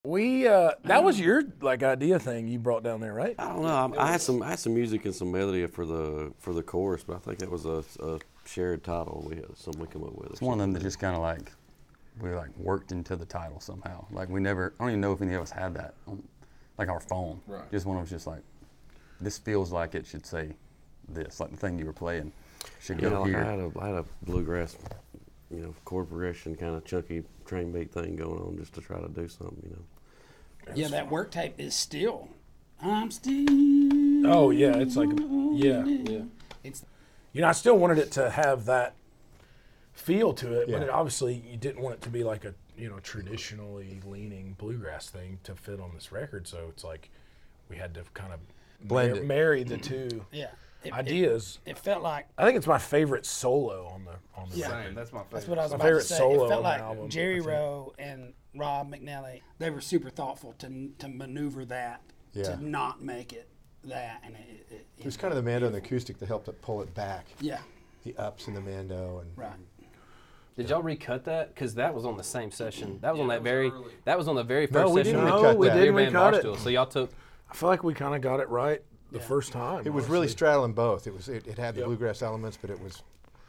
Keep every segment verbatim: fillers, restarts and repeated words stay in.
We uh, that was your like idea thing you brought down there, right? I don't know. I, I had some I had some music and some melody for the for the chorus, but I think that was a, a shared title. We had something we come up with. It's one of them that just kind of like we like worked into the title somehow. Like we never. I don't even know if any of us had that on like our phone. Right. Just one of us just like this feels like it should say this, like the thing you were playing should You go know, like here. I had a I had a bluegrass, you know, chord progression kind of chunky train beat thing going on just to try to do something, you know. Yeah, that work tape is still. I'm still. Oh yeah, it's like yeah. Yeah. It's You know, I still wanted it to have that feel to it, but Yeah. it, obviously you didn't want it to be like a you know traditionally leaning bluegrass thing to fit on this record. So it's like we had to kind of Blend mar- it. marry the two yeah. It, ideas. It, it felt like. I think it's my favorite solo on the on the Yeah. record. Same. That's my favorite. That's what I was My about favorite to say. solo It felt on the like album, I Jerry think. Rowe and Rob McNally. They were super thoughtful to to maneuver that Yeah. to not make it that, and it. It, It was kind of the Mando and the acoustic that helped it pull it back. Yeah. The ups in the Mando and Right. Did y'all recut that? Because that was on the same session. That was on Yeah, that it was very. early. That was on the very No, first we session. didn't No, recut we that. didn't Beer Band recut it. Barstool. So y'all took. I feel like we kind of got it right the Yeah. first time. it was really honestly. straddling both. It was it, it had the Yep. bluegrass elements, but it was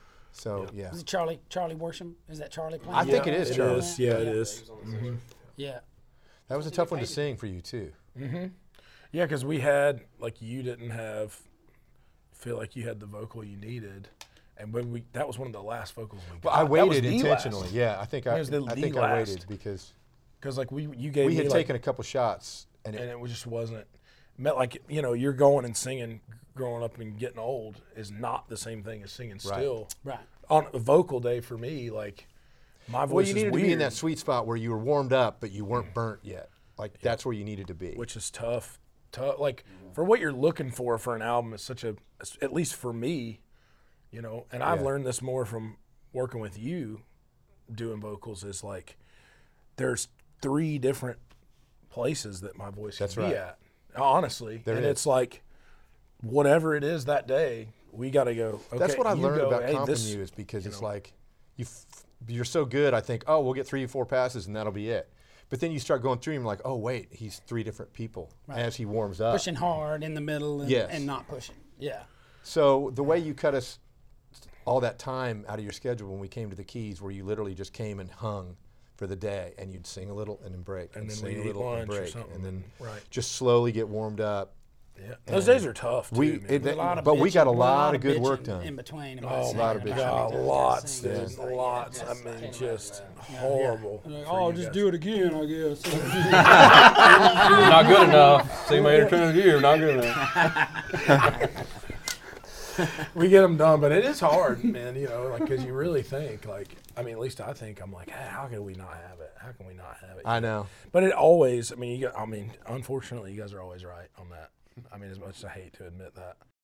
so yeah. Is it Charlie Charlie Worsham? Is that Charlie playing? I think guitar? it is It Charlie. is. Yeah, it is. Yeah. That was a tough one to sing for you too. Yeah, because we had like you didn't have feel like you had the vocal you needed, and when we that was one of the last vocals we got. Well, I That was waited the intentionally. last. Yeah, I think I, It was the- I the think I last. waited because Because like we you gave we me had like, taken a couple shots and and it, it was- just wasn't meant like you know you're going and singing growing up and getting old is not the same thing as singing Right. still Right. on a vocal day for me like my voice well, you is needed weird, to be in that sweet spot where you were warmed up but you weren't burnt yet. Like that's where you needed to be. which is tough tough like for what you're looking for for an album is such a at least for me you know and I've Yeah. learned this more from working with you doing vocals is like there's three different places that my voice That's can be right. at honestly There and is. it's like whatever it is that day we got to go okay, That's what I you learned go, about hey, comping this, you is because you it's know. like you f- you're so good. I think, oh, we'll get three or four passes and that'll be it. But then you start going through and you're like, oh wait, he's three different people Right. as he warms up. Pushing hard in the middle and, Yes. and not pushing. Yeah. So the way you cut us all that time out of your schedule when we came to the Keys, where you literally just came and hung for the day, and you'd sing a little and then break, And and, then sing we'd a eat little and lunch or break, something, and then right. just slowly get warmed up. yeah. those days are tough too, We- man. it- A lot of But we got a bitching- lot of good bitching work done. in between. Oh, about my singing, lot of about God, singing, lots, singing, dude, singing. lots. I mean, just horrible. Like, for oh, you just guys. do it again, I guess. Not good enough. See, my turn of the year. Not good enough. We get them done, but it is hard, man. You know, like because you really think, like, I mean, at least I think I'm like, hey, how can we not have it? How can we not have it? I know. But it always, I mean, you got, I mean, unfortunately, you guys are always right on that. I mean, as much as I hate to admit that.